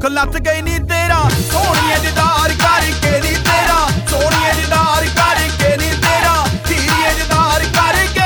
ਲੱਥ ਗਈ ਨੀ ਤੇਰਾ ਸੋਹਣੀਏ ਦੀਦਾਰ ਕਰਕੇ ਨੀ ਤੇਰਾ ਸੋਹਣੀਏ ਦੀਦਾਰ ਕਰਕੇ ਨੀ ਤੇਰਾ ਧੀਰੀਏ ਦੀਦਾਰ ਕਰਕੇ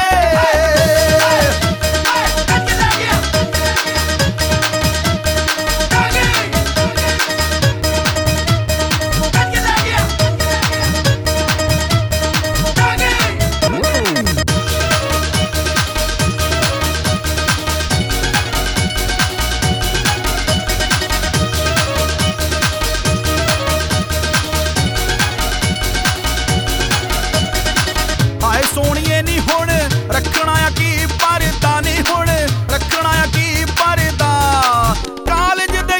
ਸੋਹਣੀਏ ਨੀ ਹੁਣ ਰੱਖਣਾ ਆ ਕੀ ਪਰਦਾ ਨੀ ਹੁਣ ਰੱਖਣਾ ਆ ਕੀ ਪਰਦਾ ਕਾਲਜ ਦੇ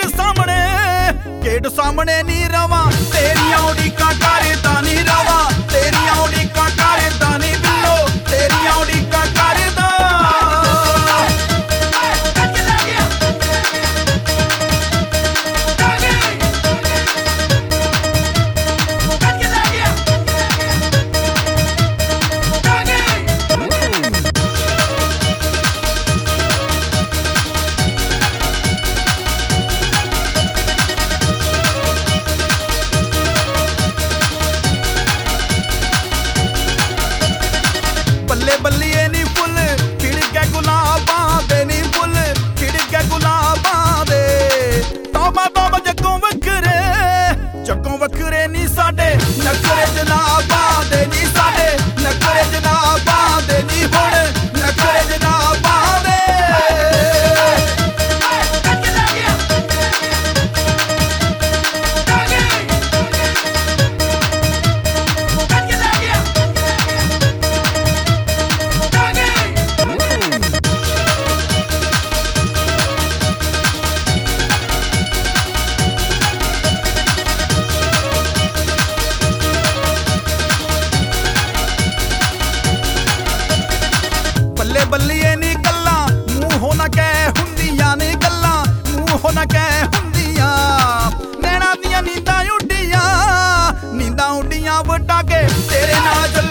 ਗੇਟ ਸਾਹਮਣੇ ਨੀ ਰਵਾਂ ਤੇਰੀਆਂ ਉਡੀਕਾਂ ਕਰਦਾ ਨੀ ਰਵਾਂ ਤੇਰੀਆਂ ਉਡੀਕਾਂ ਕਰਦਾ ਨੀ ਬਿੱਲੋ ਤੇਰੀਆਂ ਉਡੀਕਾਂ ਕਰਦਾ ਬੱਲੀਏ ਨੀ ਫੁੱਲ ਖਿੜ ਕੇ ਗੁਲਾਬਾਂ ਦੇ ਨੀ ਫੁੱਲ ਖਿੜ ਕੇ ਗੁਲਾਬਾਂ ਦੇ ਤੋਬਾ ਤੋਬਾ ਜੱਗੋਂ ਵੱਖਰੇ ਨੀ ਸਾਡੇ ਨਖਰੇ ਜਨਾਬਾਂ ਦੇ ਨੀ ਸਾਡੇ ਨਖਰੇ ਜਨਾਬਾਂ ਦੇ ਨੀ ਹੁਣ ਨਖਰੇ ਜਨਾਬਾਂ ਦੇ ਬੱਲੀਏ ਨੀ ਗੱਲਾਂ ਮੂੰਹੋਂ ਨਾ ਕਹਿ ਹੁੰਦੀਆਂ ਨੇ ਗੱਲਾਂ ਮੂੰਹੋਂ ਨਾ ਕਹਿ ਹੁੰਦੀਆਂ ਨੈਣਾ ਦੀਆਂ ਨੀਂਦਾਂ ਉੱਡੀਆਂ ਵਟਾ ਕੇ ਤੇਰੇ ਨਾਲ